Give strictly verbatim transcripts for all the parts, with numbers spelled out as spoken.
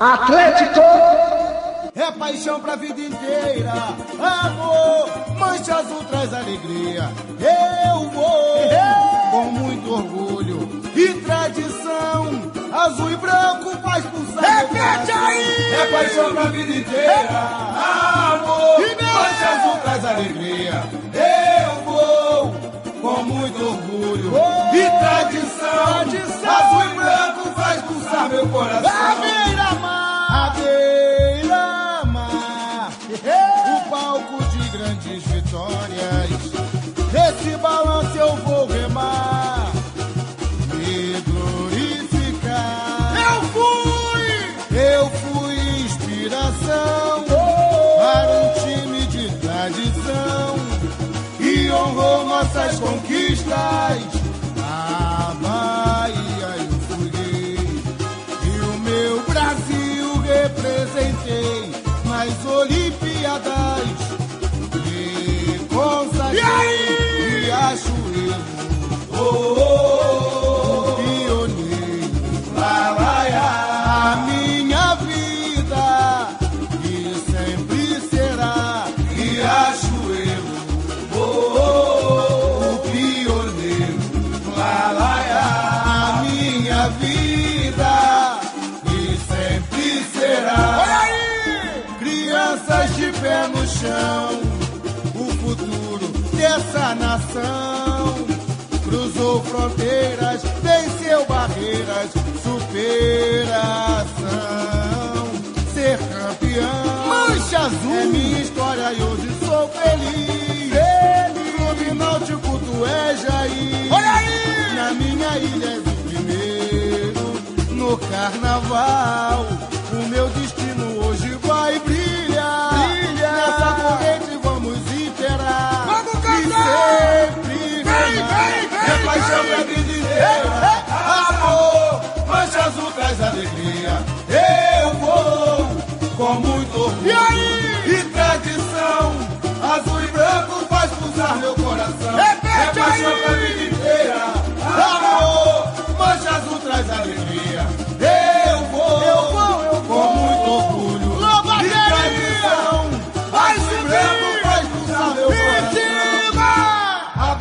Atlético. É paixão pra vida inteira, amor, mancha azul traz alegria. Eu vou com muito orgulho e tradição, azul e branco faz pulsar. Repete aí! É paixão pra vida inteira, amor, mancha azul traz alegria. Eu vou com muito orgulho e tradição, azul e branco faz pulsar meu coração. À beira-mar, à beira-mar, o palco de grandes vitórias. Nesse balanço eu vou remar, me glorificar. Eu fui, eu fui inspiração para um time de tradição que honrou nossas conquistas. A Bahia eu fui e o meu Brasil representei nas Olimpíadas. Me consagrei. Riachuelo, oh, oh, oh, pioneiro, lá, lá, lá, a minha vida e sempre será Riachuelo, oh, oh, oh, o pioneiro, lá, lá, lá, a minha vida e sempre será. Olha aí! Crianças de pé no chão, o futuro dessa nação cruzou fronteiras, venceu barreiras, superação. Ser campeão, mancha azul, é minha história e hoje sou feliz. Feliz, Clube Náutico, tu és Jair. Olha aí! Na minha ilha és o primeiro no carnaval. O meu destino hoje vai brilhar. Brilha! Nessa corrente vamos imperar. Vamos e sempre vem, vem, vem, é paixão pra vida inteira. Amor, mancha azul traz alegria. Eu vou com muito orgulho e, aí? e tradição, azul e branco faz pulsar meu coração. Repete é paixão aí! pra vida inteira. Amor, mancha azul traz alegria. Eu vou, eu vou, eu vou. com muito orgulho Louva e tradição, azul e branco faz pulsar meu coração. A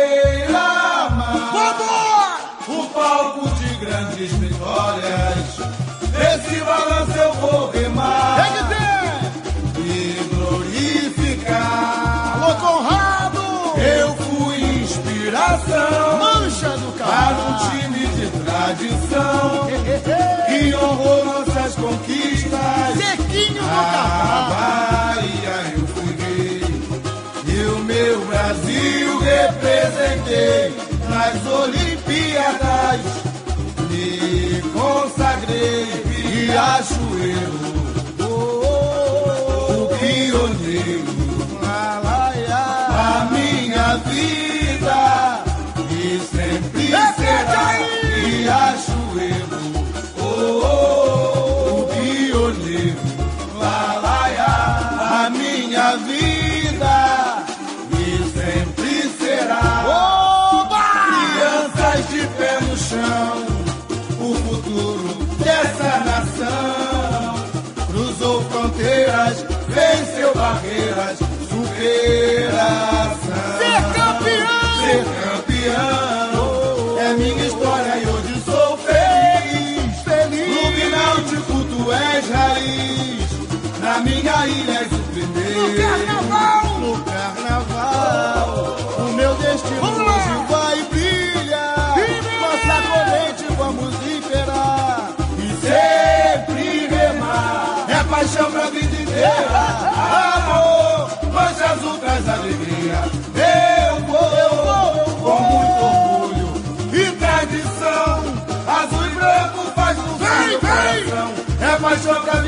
beira-mar, o palco de grandes vitórias. Nesse balanço eu vou remar e glorificar. Alô, Conrado! Eu fui inspiração, mancha do para carro, um time de tradição que honrou nossas conquistas. Sequinho do A carro, Bahia eu fui rei e o meu Brasil representei nas Olimpíadas. Me consagrei, Riachuelo, oh, oh, oh, o pioneiro, lá, lá, lá, a minha vida e sempre será Riachuelo, oh, oh, oh, o pioneiro, lá, lá, lá, a minha vida e sempre será. Oba! Crianças de pé no chão, o futuro dessa nação cruzou fronteiras, venceu barreiras, superação. Ser campeão! Ser campeão é minha história e hoje sou feliz. Feliz. Clube Náutico, tu és raiz. Na minha ilha és o primeiro. No carnaval! No carnaval, o meu destino hoje vai brilhar. Nossa corrente vamos imperar e sempre remar. É paixão pra vida inteira. Amor, mancha azul traz alegria. Eu vou, eu vou, com muito orgulho e tradição. Azul e branco faz pulsar meu coração. É paixão pra